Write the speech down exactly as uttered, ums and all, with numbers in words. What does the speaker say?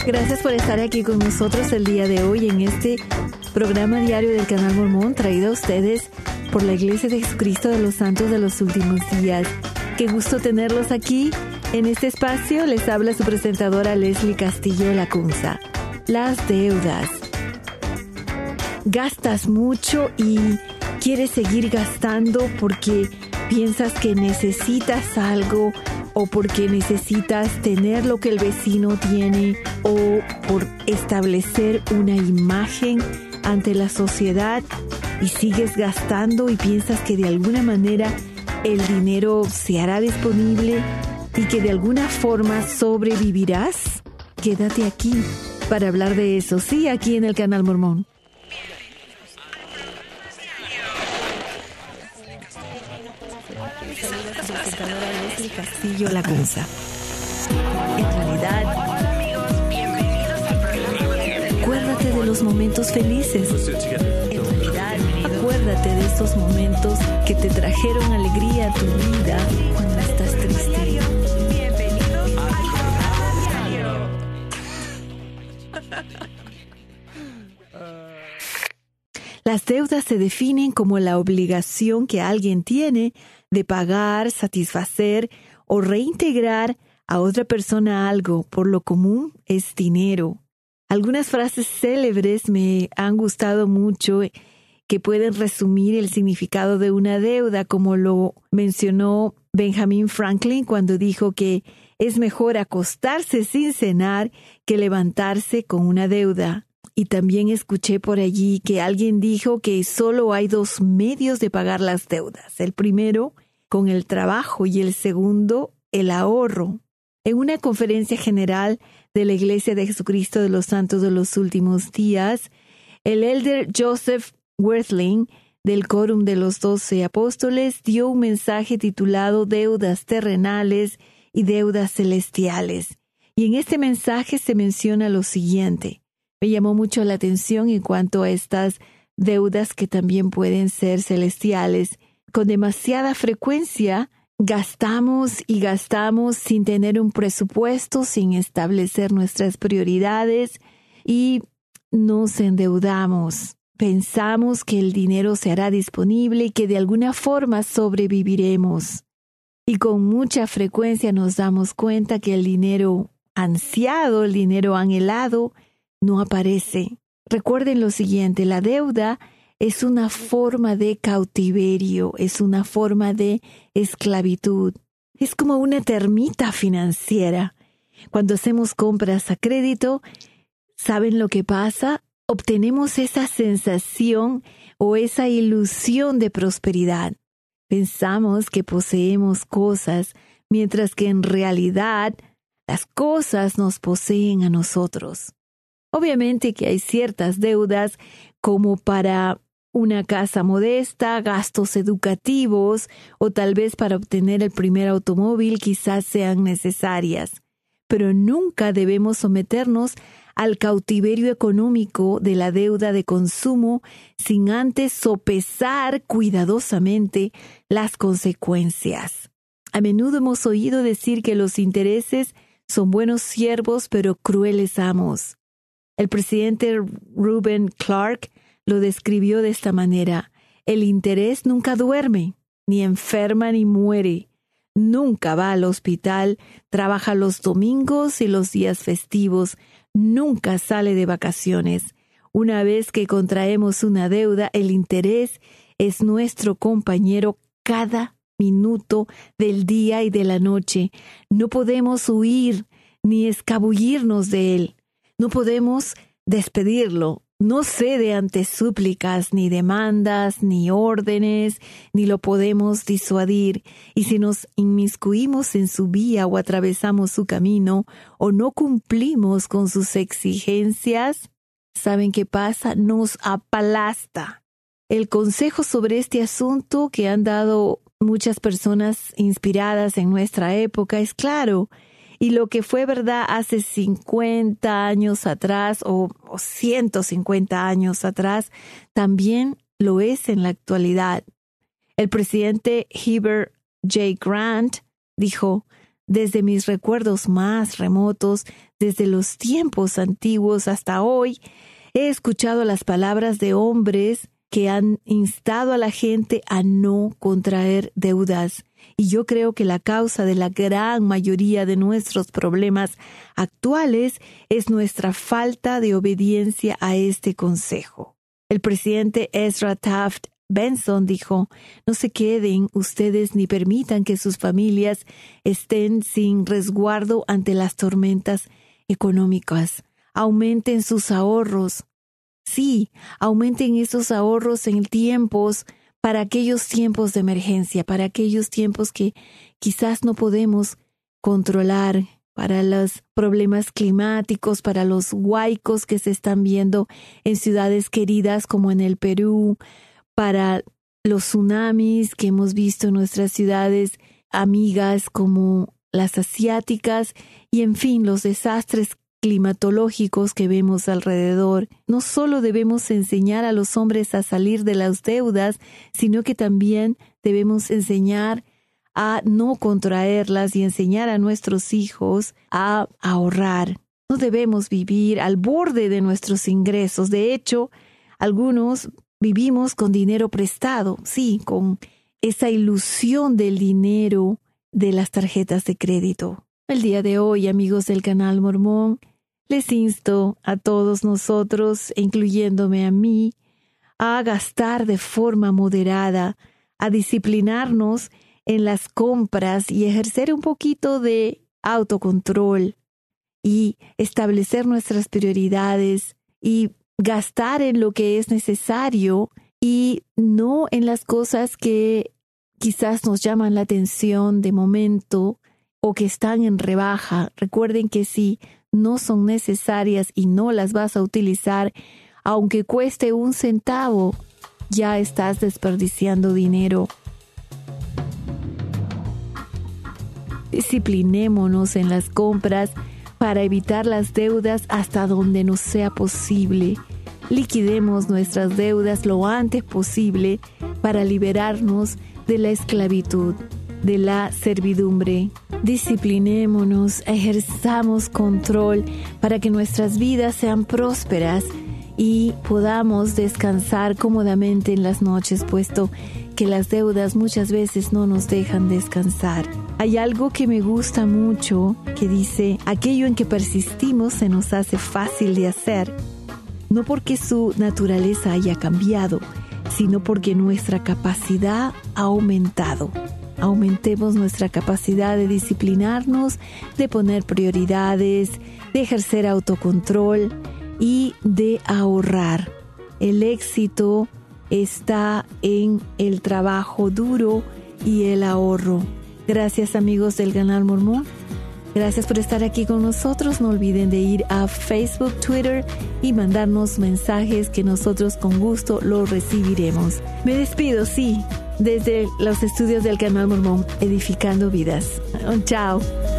Gracias por estar aquí con nosotros el día de hoy en este programa diario del Canal Mormón, traído a ustedes por la Iglesia de Jesucristo de los Santos de los Últimos Días. Qué gusto tenerlos aquí. En este espacio les habla su presentadora Leslie Castillo Lacunza. Las deudas. Gastas mucho y quieres seguir gastando porque piensas que necesitas algo o porque necesitas tener lo que el vecino tiene o por establecer una imagen ante la sociedad y sigues gastando y piensas que de alguna manera el dinero se hará disponible y que de alguna forma sobrevivirás. Quédate aquí para hablar de eso, sí, aquí en el Canal Mormón. Castillo Lacunza. En realidad, acuérdate de los momentos felices. En realidad, acuérdate de esos momentos que te trajeron alegría a tu vida cuando estás triste. Las deudas se definen como la obligación que alguien tiene de pagar, satisfacer o reintegrar a otra persona algo. Por lo común es dinero. Algunas frases célebres me han gustado mucho que pueden resumir el significado de una deuda, como lo mencionó Benjamin Franklin cuando dijo que es mejor acostarse sin cenar que levantarse con una deuda. Y también escuché por allí que alguien dijo que solo hay dos medios de pagar las deudas. El primero, con el trabajo, y el segundo, el ahorro. En una conferencia general de la Iglesia de Jesucristo de los Santos de los Últimos Días, el elder Joseph Werthling, del Quórum de los Doce Apóstoles, dio un mensaje titulado Deudas terrenales y deudas celestiales. Y en este mensaje se menciona lo siguiente. Me llamó mucho la atención en cuanto a estas deudas que también pueden ser celestiales. Con demasiada frecuencia gastamos y gastamos sin tener un presupuesto, sin establecer nuestras prioridades y nos endeudamos. Pensamos que el dinero se hará disponible y que de alguna forma sobreviviremos. Y con mucha frecuencia nos damos cuenta que el dinero ansiado, el dinero anhelado, no aparece. Recuerden lo siguiente, la deuda es una forma de cautiverio, es una forma de esclavitud. Es como una termita financiera. Cuando hacemos compras a crédito, ¿saben lo que pasa? Obtenemos esa sensación o esa ilusión de prosperidad. Pensamos que poseemos cosas, mientras que en realidad las cosas nos poseen a nosotros. Obviamente que hay ciertas deudas como para una casa modesta, gastos educativos o tal vez para obtener el primer automóvil quizás sean necesarias. Pero nunca debemos someternos al cautiverio económico de la deuda de consumo sin antes sopesar cuidadosamente las consecuencias. A menudo hemos oído decir que los intereses son buenos siervos pero crueles amos. El presidente Reuben Clark lo describió de esta manera. El interés nunca duerme, ni enferma ni muere. Nunca va al hospital, trabaja los domingos y los días festivos, nunca sale de vacaciones. Una vez que contraemos una deuda, el interés es nuestro compañero cada minuto del día y de la noche. No podemos huir ni escabullirnos de él. No podemos despedirlo. No cede ante súplicas, ni demandas, ni órdenes, ni lo podemos disuadir. Y si nos inmiscuimos en su vía o atravesamos su camino, o no cumplimos con sus exigencias, ¿saben qué pasa? Nos aplasta. El consejo sobre este asunto que han dado muchas personas inspiradas en nuestra época es claro. Y lo que fue verdad hace cincuenta años atrás o, o ciento cincuenta años atrás, también lo es en la actualidad. El presidente Heber J. Grant dijo, Desde mis recuerdos más remotos, desde los tiempos antiguos hasta hoy, he escuchado las palabras de hombres que han instado a la gente a no contraer deudas. Y yo creo que la causa de la gran mayoría de nuestros problemas actuales es nuestra falta de obediencia a este consejo. El presidente Ezra Taft Benson dijo: no se queden ustedes ni permitan que sus familias estén sin resguardo ante las tormentas económicas. Aumenten sus ahorros. Sí, aumenten esos ahorros en tiempos, para aquellos tiempos de emergencia, para aquellos tiempos que quizás no podemos controlar, para los problemas climáticos, para los huaicos que se están viendo en ciudades queridas como en el Perú, para los tsunamis que hemos visto en nuestras ciudades amigas como las asiáticas y en fin, los desastres climatológicos que vemos alrededor. No solo debemos enseñar a los hombres a salir de las deudas, sino que también debemos enseñar a no contraerlas y enseñar a nuestros hijos a ahorrar. No debemos vivir al borde de nuestros ingresos. De hecho, algunos vivimos con dinero prestado, sí, con esa ilusión del dinero de las tarjetas de crédito. El día de hoy, amigos del Canal Mormón, les insto a todos nosotros, incluyéndome a mí, a gastar de forma moderada, a disciplinarnos en las compras y ejercer un poquito de autocontrol y establecer nuestras prioridades y gastar en lo que es necesario y no en las cosas que quizás nos llaman la atención de momento o que están en rebaja. Recuerden que si no son necesarias y no las vas a utilizar, aunque cueste un centavo, ya estás desperdiciando dinero. Disciplinémonos en las compras para evitar las deudas hasta donde nos sea posible. Liquidemos nuestras deudas lo antes posible para liberarnos de la esclavitud, de la servidumbre. Disciplinémonos, ejerzamos control para que nuestras vidas sean prósperas y podamos descansar cómodamente en las noches, puesto que las deudas muchas veces no nos dejan descansar. Hay algo que me gusta mucho que dice: aquello en que persistimos se nos hace fácil de hacer, no porque su naturaleza haya cambiado, sino porque nuestra capacidad ha aumentado. Aumentemos nuestra capacidad de disciplinarnos, de poner prioridades, de ejercer autocontrol y de ahorrar. El éxito está en el trabajo duro y el ahorro. Gracias, amigos del Canal Mormón. Gracias por estar aquí con nosotros. No olviden de ir a Facebook, Twitter y mandarnos mensajes que nosotros con gusto los recibiremos. Me despido, sí, desde los estudios del Canal Mormón, edificando vidas. Chao.